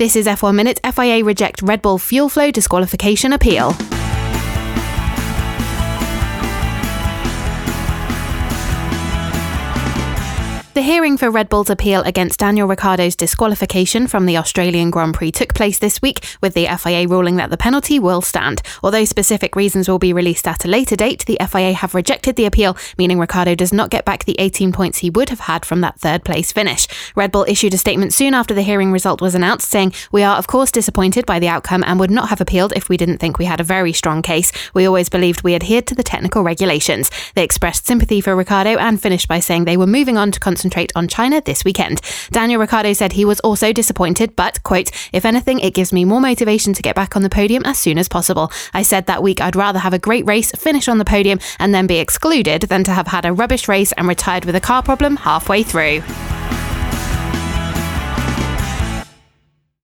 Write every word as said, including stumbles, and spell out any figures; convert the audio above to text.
This is F one Minute. F I A reject Red Bull fuel flow disqualification appeal. The hearing for Red Bull's appeal against Daniel Ricciardo's disqualification from the Australian Grand Prix took place this week, with the F I A ruling that the penalty will stand. Although specific reasons will be released at a later date, the F I A have rejected the appeal, meaning Ricciardo does not get back the eighteen points he would have had from that third place finish. Red Bull issued a statement soon after the hearing result was announced, saying, "We are of course disappointed by the outcome and would not have appealed if we didn't think we had a very strong case. We always believed we adhered to the technical regulations." They expressed sympathy for Ricciardo and finished by saying they were moving on to concentrate on China this weekend. Daniel Ricciardo said he was also disappointed, but, quote, "If anything, it gives me more motivation to get back on the podium as soon as possible. I said that week I'd rather have a great race, finish on the podium, and then be excluded than to have had a rubbish race and retired with a car problem halfway through."